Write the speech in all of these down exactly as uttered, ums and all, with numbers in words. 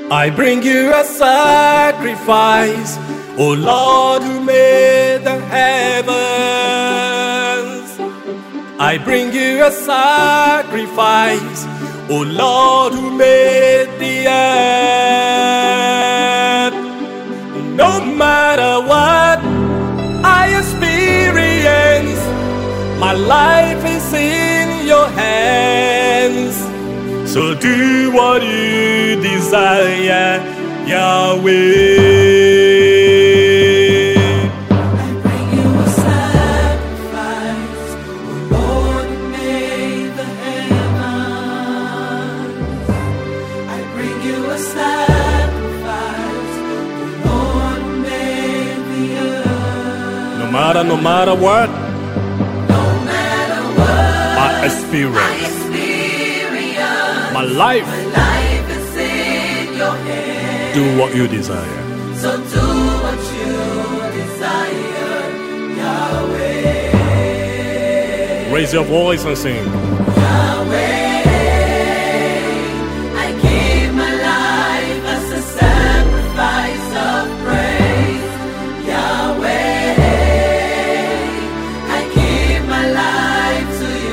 I bring you a sacrifice, O Lord who made the heavens. I bring you a sacrifice, O Lord who made the earth. No matter what I experience, my life is in your hands. So do what you desire, Yahweh. I bring you a sacrifice, O Lord who made the heavens. I bring you a sacrifice, O Lord who made the earth. No matter, no matter what, no matter what I experience. I experience, my life, my life is in your hands. Do what you desire. So do what you desire, Yahweh. Raise your voice and sing. Yahweh, I give my life as a sacrifice of praise. Yahweh, I give my life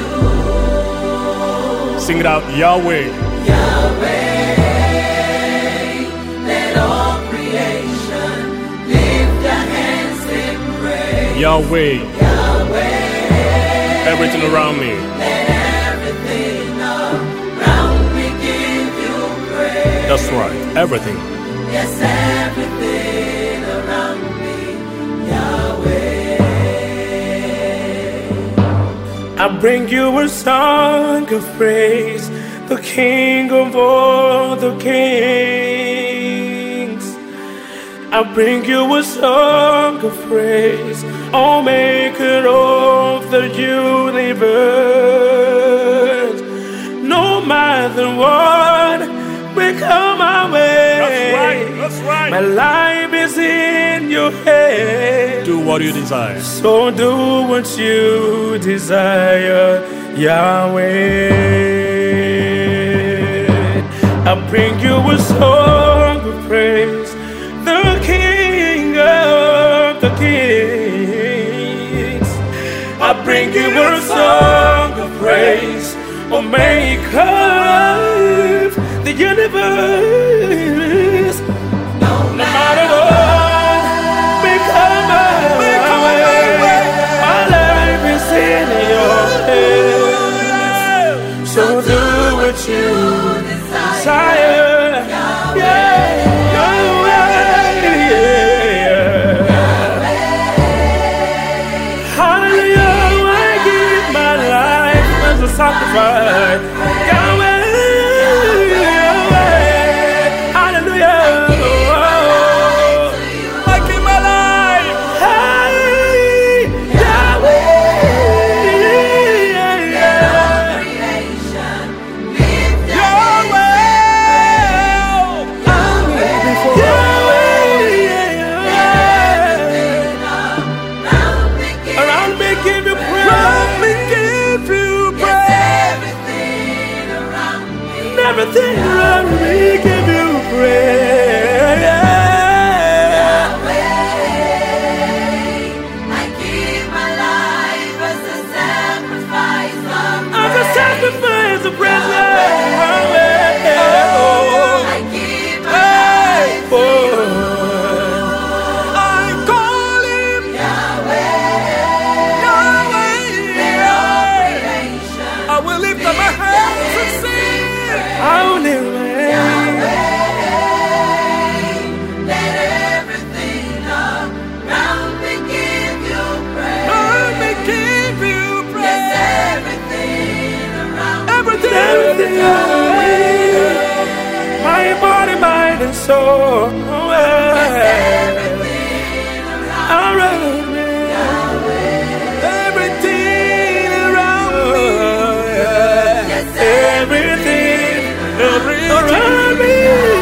to you. Sing it out, Yahweh. Yahweh, let all creation lift their hands in praise. Yahweh. Yahweh, Everything around me. let everything around me give you praise. That's right, everything. Yes, everything around me, Yahweh. I bring you a song of praise, the King of all the kings. I bring you a song of praise, O Maker of the universe. No matter what will come my way, That's right, that's right. my life is in your hands. Do what you desire. So do what you desire, Yahweh. I bring you a song of praise, the King of the kings. I bring you a song of praise, O Maker of the universe. No No matter what may come my way, my life is in your hands. So do what you desire. Yeah, Yahweh. Hallelujah, I give my life as a sacrifice. Yahweh, Yahweh. Hallelujah. I give my life. Hey, Yahweh. creation lift their Around me, give you praise. everything around me. Everything around me, give you praise. Yahweh, I give my life as a sacrifice of As a praise. sacrifice of praise, I give my life to I call him Yahweh. Let all creation I will lift up my hands and sing. only way. let everything around me give you praise. Let me give you Yes, praise. everything around me. Everything, Everything everything. my body, mind, and soul. Everything around Around me. Everything around me. Yes, Everything Everything around me.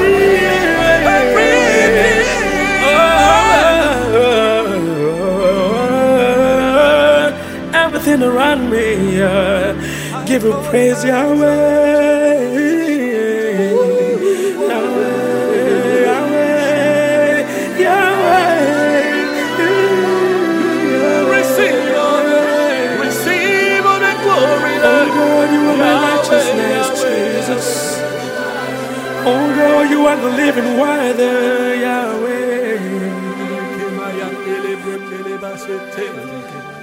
Everything around me, uh, give you praise, Yahweh. Yahweh. even worthy, Yahweh. Kemayandele bremdele basete.